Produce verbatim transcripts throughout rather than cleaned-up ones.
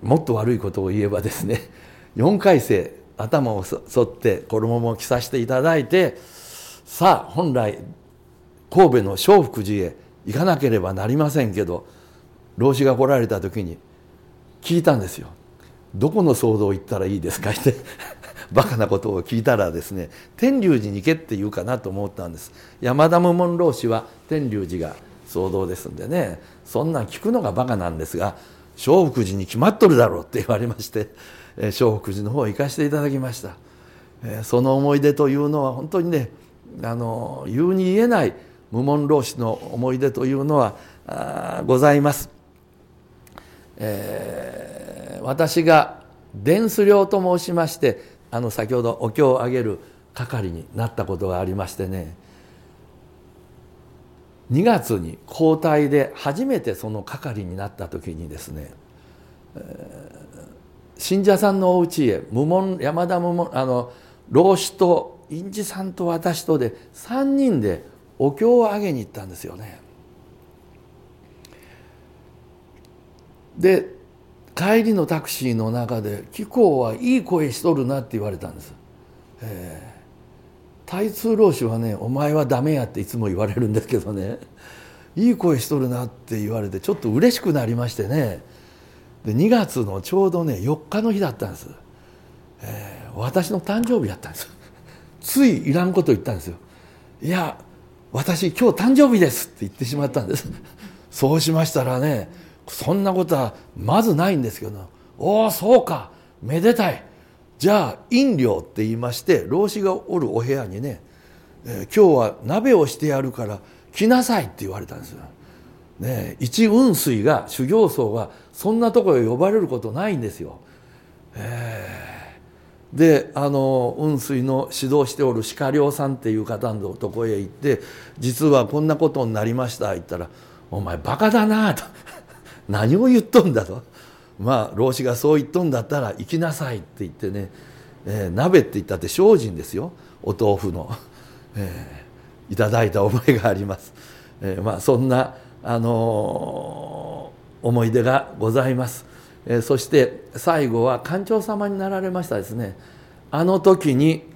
もっと悪いことを言えばですね、よんかい生頭を剃って衣も着させていただいて、さあ本来神戸の正福寺へ行かなければなりませんけど、老子が来られた時に聞いたんですよ。どこの騒動行ったらいいですかってバカなことを聞いたらですね、天龍寺に行けって言うかなと思ったんです。山田無門老子は天龍寺が騒動ですんでね、そんなん聞くのがバカなんですが、正福寺に決まっとるだろうって言われまして、正福寺の方へ行かせていただきました。その思い出というのは本当にね、あの言うに言えない無門老子の思い出というのはございます。えー、私が伝司寮と申しまして、あの先ほどお経をあげる係になったことがありましてね、にがつに交代で初めてその係になった時にですね、えー、信者さんのお家へ無門山田無門あの老子と印字さんと私とでさんにんでお経をあげに行ったんですよね。で帰りのタクシーの中で「貴公はいい声しとるな」って言われたんです。えー、太通老子はね「お前はダメや」っていつも言われるんですけどね、いい声しとるなって言われてちょっと嬉しくなりましてね。でにがつのちょうどねよっかの日だったんです。えー、私の誕生日やったんです。ついいらんこと言ったんですよ。いや私今日誕生日ですって言ってしまったんです。そうしましたらね、そんなことはまずないんですけど、おおそうかめでたい、じゃあ飲料って言いまして、老子がおるお部屋にね、えー、今日は鍋をしてやるから来なさいって言われたんですよ。ね、一雲水が修行僧がそんなところへ呼ばれることないんですよ。えーであの雲水の指導しておる鹿良さんっていう方のとこへ行って、実はこんなことになりました言ったら、お前バカだなと何を言っとんだと、まあ老子がそう言っとんだったら行きなさいって言ってね、えー、鍋って言ったって精進ですよ、お豆腐の、えー、いただいた覚えがあります。えー、まあそんな、あのー、思い出がございます。えー、そして最後は館長様になられましたですね。あの時に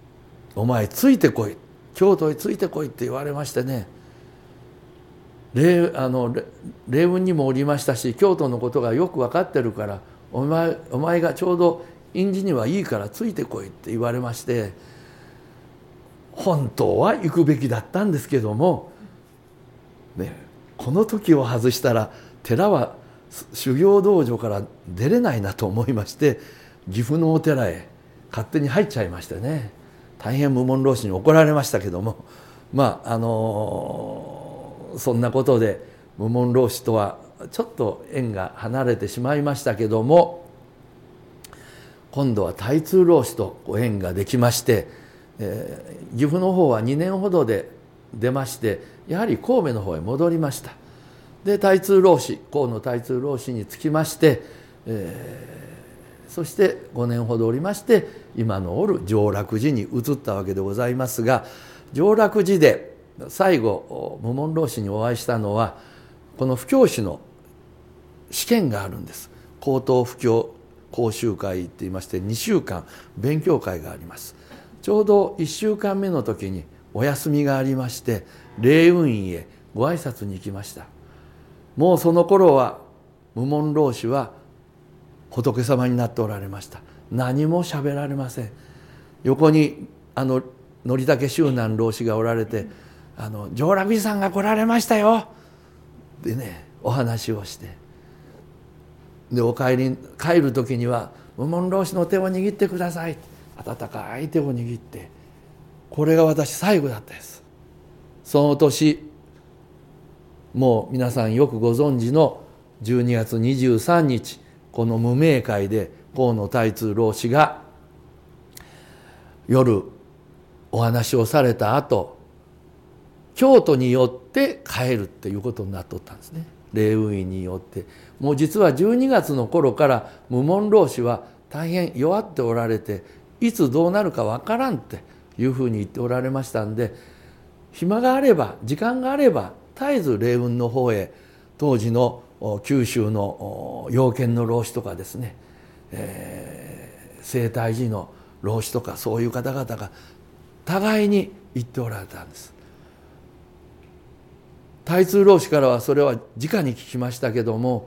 「お前ついてこい、京都へついてこい」って言われましてね、霊あの霊雲にもおりましたし、京都のことがよく分かってるからお前お前がちょうど印字にはいいからついてこいって言われまして、本当は行くべきだったんですけども、ね、この時を外したら寺は修行道場から出れないなと思いまして、岐阜のお寺へ勝手に入っちゃいましてね、大変無門老子に怒られましたけども、まああのー、そんなことで無門老子とはちょっと縁が離れてしまいましたけども、今度は太通老子とご縁ができまして、えー、岐阜の方はにねんほどで出まして、やはり神戸の方へ戻りました。で太通老子河野太通老子につきまして、えー、そしてごねんほどおりまして今のおる浄楽寺に移ったわけでございますが、浄楽寺で最後無門老子にお会いしたのは、この布教師の試験があるんです。高等布教講習会っていいまして、にしゅうかん勉強会があります。ちょうどいっしゅうかんめの時にお休みがありまして、霊雲院へご挨拶に行きました。もうその頃は無門老子は仏様になっておられました。何も喋られません。横にあの則武周南老子がおられて「あの浄楽寺さんが来られましたよ」でねお話をして、でお帰り帰る時には「無門老子の手を握ってください」、温かい手を握って、これが私最後だったです。その年もう皆さんよくご存知のじゅうにがつにじゅうさんにち、この無明会で河野太通老子が夜お話をされた後、京都によって帰るっていうことになっとったんですね。霊雲院によって。もう実はじゅうにがつの頃から無門老子は大変弱っておられて、いつどうなるかわからんっていうふうに言っておられましたんで、暇があれば時間があれば絶えず霊雲の方へ当時の九州の養賢の老子とかですね、えー、清泰寺の老子とか、そういう方々が互いに言っておられたんです。大通老子からはそれは直に聞きましたけども、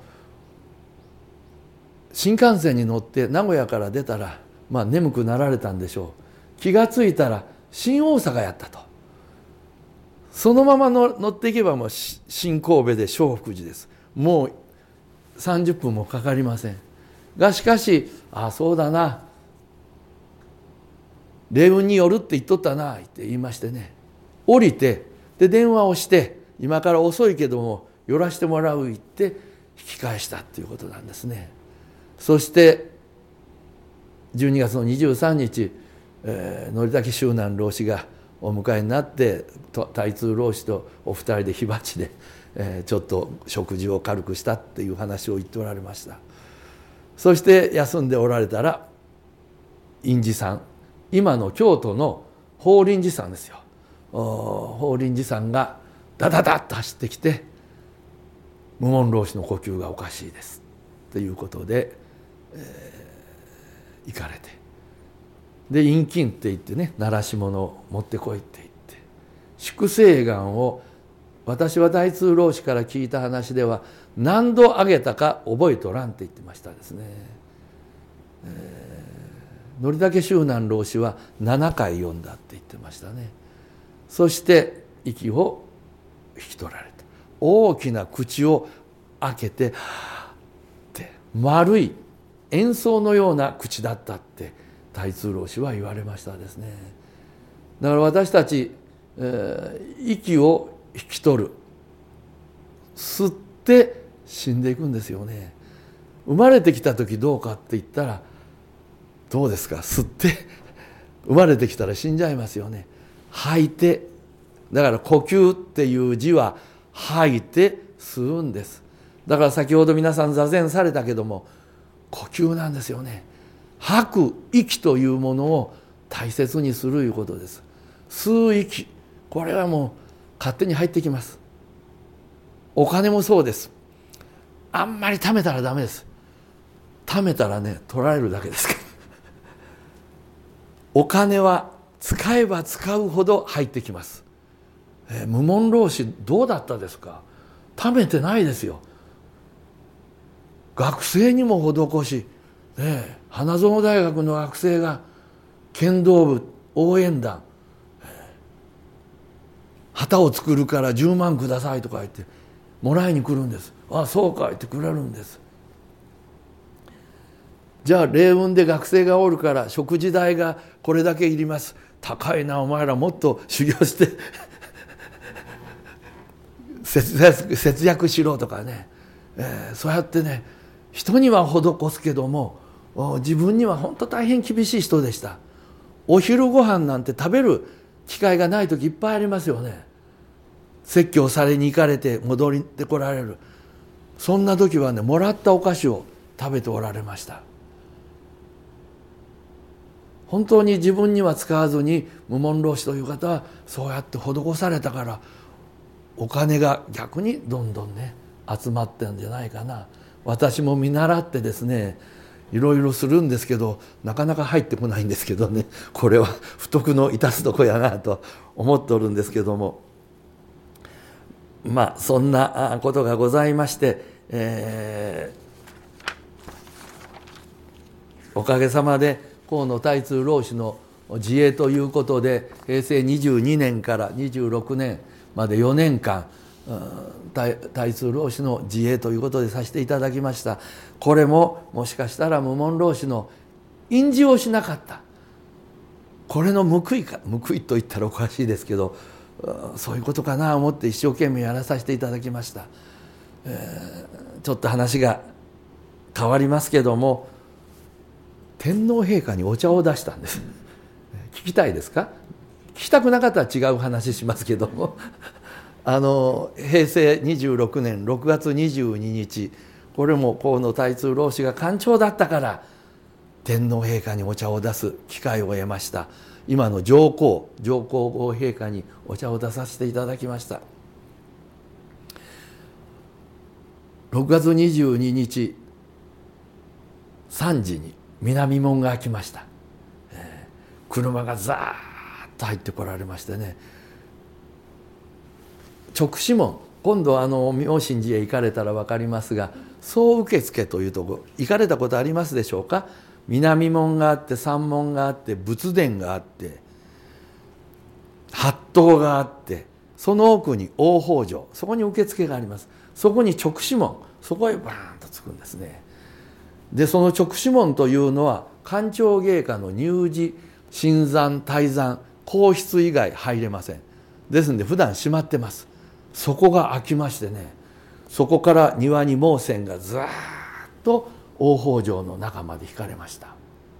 新幹線に乗って名古屋から出たら、まあ眠くなられたんでしょう。気がついたら新大阪やったと。そのままの乗っていけばもう新神戸で聖福寺です。もうさんじゅっぷんもかかりませんが、しかしああそうだな、霊雲によるって言っとったなって言いましてね、降りてで電話をして、今から遅いけども寄らせてもらう言って引き返したっていうことなんですね。そしてじゅうにがつのにじゅうさんにち、えー、則武周南老師がお迎えになって大通老師とお二人で火鉢で、えー、ちょっと食事を軽くしたっていう話を言っておられました。そして休んでおられたら印寺さん、今の京都の法輪寺さんですよ。法輪寺さんがダダダッと走ってきて、無門老師の呼吸がおかしいですということで、えー、行かれて、で陰金って言ってね、鳴らし物を持ってこいって言って、粛清願を私は大通老師から聞いた話では何度あげたか覚えとらんって言ってましたですね。えー、則武周南老師はななかい読んだって言ってましたね。そして息を引き取られた。大きな口を開けてって丸い円相のような口だったって大通老師は言われましたですね。だから私たち、えー、息を引き取る、吸って死んでいくんですよね。生まれてきた時どうかって言ったらどうですか。吸って生まれてきたら死んじゃいますよね。吐いて、だから呼吸っていう字は吐いて吸うんです。だから先ほど皆さん座禅されたけども、呼吸なんですよね。吐く息というものを大切にするいうことです。吸う息、これはもう勝手に入ってきます。お金もそうです。あんまり貯めたらダメです。貯めたらね、取られるだけですからお金は使えば使うほど入ってきます。えー、無門老師どうだったですか。貯めてないですよ。学生にも施し、ね、花園大学の学生が剣道部応援団、旗を作るからじゅうまんくださいとか言ってもらいに来るんです。あ、そうか言ってくれるんです。じゃあ霊雲で学生がおるから食事代がこれだけいります。高いな、お前らもっと修行して節約、節約しろとかね、えー、そうやってね、人には施すけども自分には本当大変厳しい人でした。お昼ご飯なんて食べる機会がない時いっぱいありますよね。説教されに行かれて戻ってこられる、そんな時はね、もらったお菓子を食べておられました。本当に自分には使わずに無門老師という方はそうやって施されたから、お金が逆にどんどんね集まってるんじゃないかな。私も見習ってですね、いろいろするんですけどなかなか入ってこないんですけどね、これは不徳の致すとこやなと思っておるんですけども、まあそんなことがございまして、えー、おかげさまで河野大通老師の自営ということで、へいせいにじゅうにねんからにじゅうろくねんまでよねんかん、大, 大通老師の自営ということでさせていただきました。これももしかしたら無門老師の印字をしなかった、これの報いか、報いと言ったらおかしいですけど、そういうことかなと思って一生懸命やらさせていただきました。えー、ちょっと話が変わりますけども、天皇陛下にお茶を出したんです。聞きたいですか。聞きたくなかったら違う話しますけどもあのへいせいにじゅうろくねんろくがつにじゅうににち、これも河野大通老師が官庁だったから天皇陛下にお茶を出す機会を得ました。今の上皇上皇后陛下にお茶を出させていただきました。 ろくがつにじゅうににちさんじに南門が開きました、えー、車がザーッと入ってこられましてね、直指門、今度あの妙心寺へ行かれたら分かりますが、総受付というところ行かれたことありますでしょうか。南門があって山門があって仏殿があって法堂があって、その奥に大方丈、そこに受付があります。そこに直指門、そこへバーンとつくんですね。でその直指門というのは官庁芸家の入寺、新参、退山、皇室以外入れません。ですので普段閉まってます。そこが開きましてね、そこから庭に毛線がずーっと大方丈の中まで引かれました。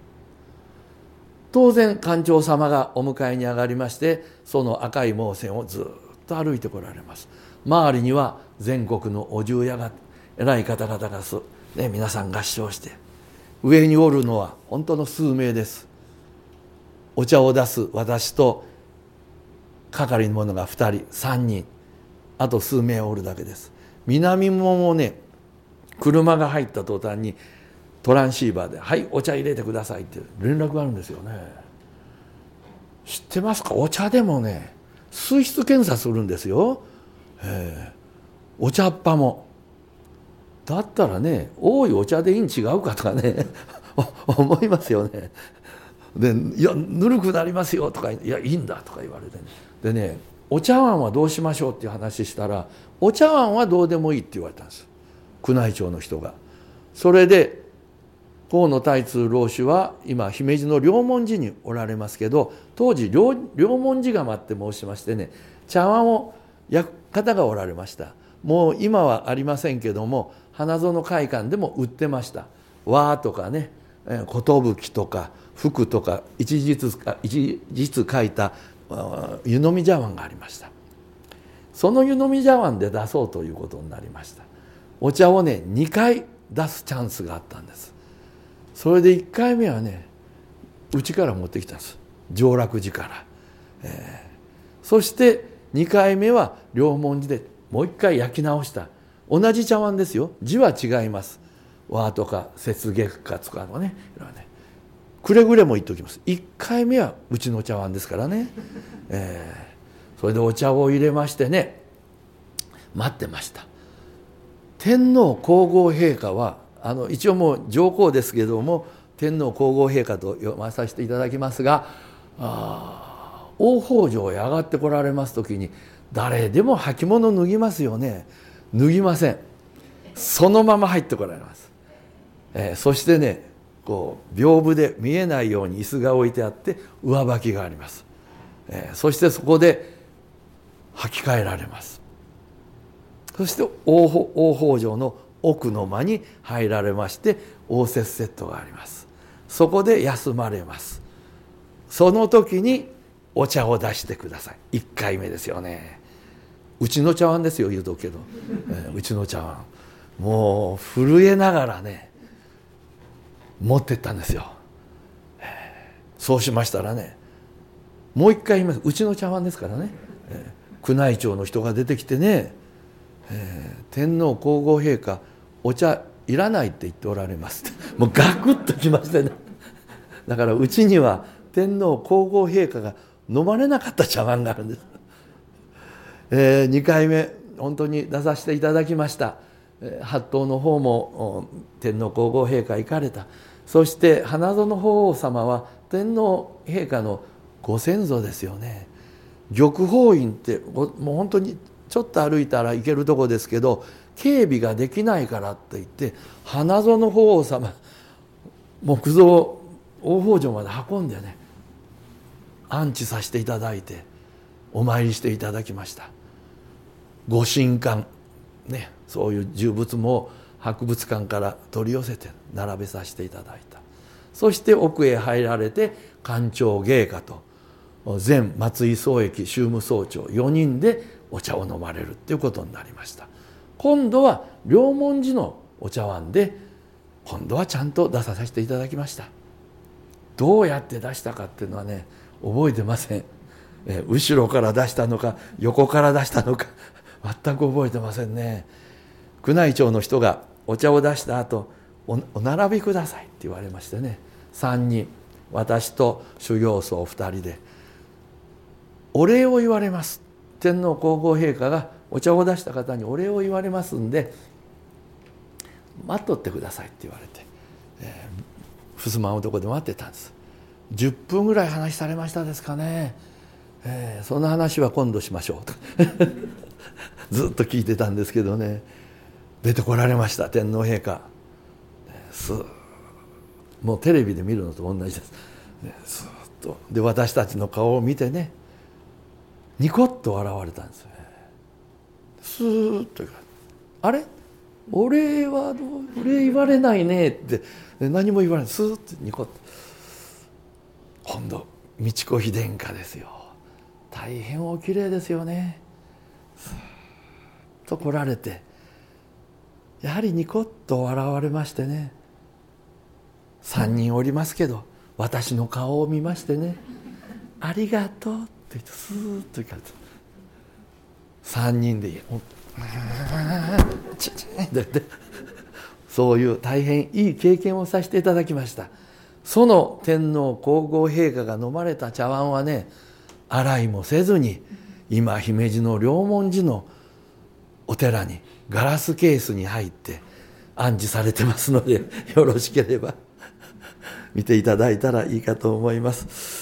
当然官庁様がお迎えに上がりまして、その赤い毛線をずっと歩いてこられます。周りには全国のお重屋が、偉い方々がす、ね、皆さん合掌して、上におるのは本当の数名です。お茶を出す私と係の者がふたりさんにん、あと数名おるだけです。南門もね、車が入った途端にトランシーバーで「はいお茶入れてください」って連絡があるんですよね。知ってますか。お茶でもね水質検査するんですよ。えー、お茶っ葉もだったらね、多いお茶でいいん違うかとかね思いますよね。で「いやぬるくなりますよ」とか「いやいいんだ」とか言われてね。でね、お茶碗はどうしましょうっていう話したら、お茶碗はどうでもいいって言われたんです、宮内庁の人が。それで河野太通老主は今姫路の両門寺におられますけど、当時 両, 両門寺釜って申しましてね、茶碗を焼く方がおられました。もう今はありませんけども、花園会館でも売ってました。和とかね、寿とか福とか一字ずつ一字ずつ書いた湯飲み茶碗がありました。その湯飲み茶碗で出そうということになりました。お茶をねにかい出すチャンスがあったんです。それでいっかいめはねうちから持ってきたんです、上楽寺から、えー、そしてにかいめは両門寺でもう一回焼き直した。同じ茶碗ですよ、字は違います。和とか雪月花とかのね、くれぐれも言っておきます。いっかいめはうちの茶碗ですからね、えー、それでお茶を入れましてね、待ってました。天皇皇后陛下はあの一応もう上皇ですけれども天皇皇后陛下と読まさせていただきますが、あ大方丈へ上がってこられます時に誰でも履物脱ぎますよね。脱ぎません。そのまま入ってこられます、えー、そしてねこう屏風で見えないように椅子が置いてあって上履きがあります、えー、そしてそこで履き替えられます。そして大方丈の奥の間に入られまして応接セットがあります。そこで休まれます。その時にお茶を出してください。いっかいめですよね。うちの茶碗ですよ言うとくけど、えー、うちの茶碗もう震えながらね持ってったんですよ、えー、そうしましたらね、もう一回言います。うちの茶碗ですからね、えー、宮内庁の人が出てきてね、えー、天皇皇后陛下お茶いらないって言っておられますもうガクッときましてねだからうちには天皇皇后陛下が飲まれなかった茶碗があるんです、えー、にかいめ本当に出させていただきました。法堂の方も天皇皇后陛下行かれた。そして花園法皇様は天皇陛下のご先祖ですよね。玉宝院ってもう本当にちょっと歩いたら行けるとこですけど、警備ができないからって言って花園法皇様木造大方丈まで運んでね安置させていただいてお参りしていただきました。ご神官ね、そういう重仏も博物館から取り寄せて並べさせていただいた。そして奥へ入られて官庁芸家と前松井宗益宗務総長よにんでお茶を飲まれるっていうことになりました。今度は両門寺のお茶碗で今度はちゃんと出させていただきました。どうやって出したかっていうのはね覚えてません。え後ろから出したのか横から出したのか全く覚えてませんね。 宮内庁の人がお茶を出した後、おお並びくださいって言われましてね、さんにん、私と修行僧ふたりでお礼を言われます。天皇皇后陛下がお茶を出した方にお礼を言われますんで待っとってくださいって言われて、えー、襖のとこで待ってたんです。じゅっぷんぐらい話されましたですかね、えー、その話は今度しましょうとずっと聞いてたんですけどね、出てこられました天皇陛下。スーもうテレビで見るのと同じです。スーッとで私たちの顔を見てね、ニコッと笑われたんですよね。スーッとあれお礼はどうお礼言われないねって何も言われない、スーッとニコッと。今度美智子妃殿下ですよ。大変お綺麗ですよね。スーッと来られてやはりニコッと笑われましてね、さんにんおりますけど私の顔を見ましてね、ありがとうって言ってスーッと行かれた。さんにんでそういう大変いい経験をさせていただきました。その天皇皇后陛下が飲まれた茶碗はね、洗いもせずに今姫路の両門寺のお寺にガラスケースに入って安置されてますので、よろしければ見ていただいたらいいかと思います。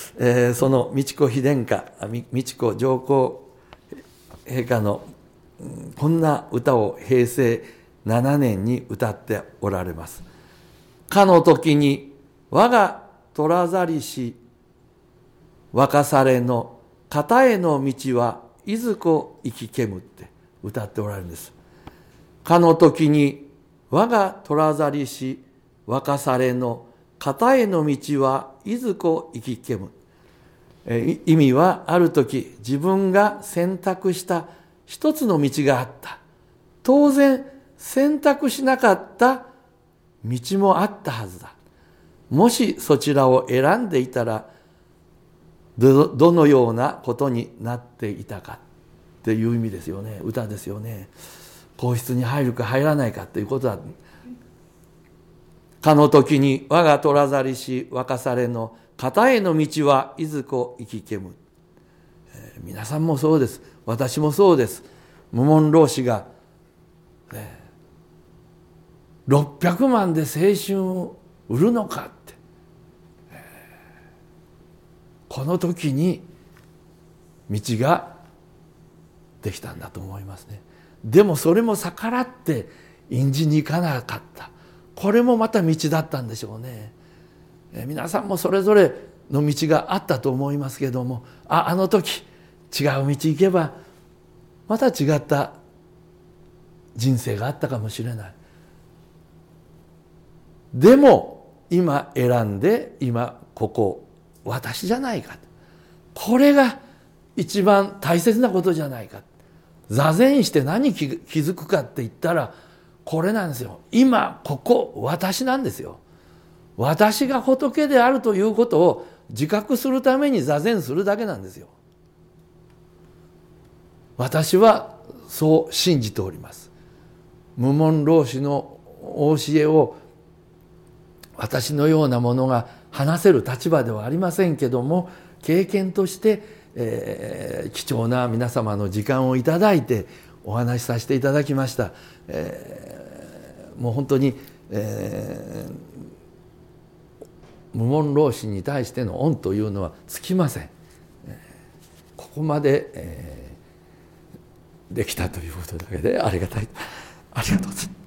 えー、その美智子妃殿下、美智子上皇陛下のこんな歌を平成ななねんに歌っておられます。かの時に我が虎ざりし若されの片への道はいずこ行きけむって歌っておられるんです。かの時に我が虎ざりし若されの片への道はいずこ行きけむ。意味は、ある時自分が選択した一つの道があった。当然選択しなかった道もあったはずだ。もしそちらを選んでいたらど、どのようなことになっていたかっていう意味ですよね。歌ですよね。皇室に入るか入らないかということだ。かの時に我が虎ざりし若されの片への道はいずこ行きけむ。えー、皆さんもそうです。私もそうです。無門老子が、ね、ろっぴゃくまんで青春を売るのかって、えー、この時に道ができたんだと思いますね。でもそれも逆らって院寺に行かなかった。これもまた道だったんでしょうね。え皆さんもそれぞれの道があったと思いますけれども、あ、あの時違う道行けばまた違った人生があったかもしれない。でも今選んで今ここ私じゃないか。これが一番大切なことじゃないか。座禅して何気づくかって言ったらこれなんですよ。今ここ私なんですよ。私が仏であるということを自覚するために座禅するだけなんですよ。私はそう信じております。無門老子の教えを私のようなものが話せる立場ではありませんけども、経験として、えー、貴重な皆様の時間をいただいてお話しさせていただきました。えー、もう本当に、えー無門老子に対しての恩というのは尽きません。ここまで、えー、できたということだけでありがたい。ありがとうございます。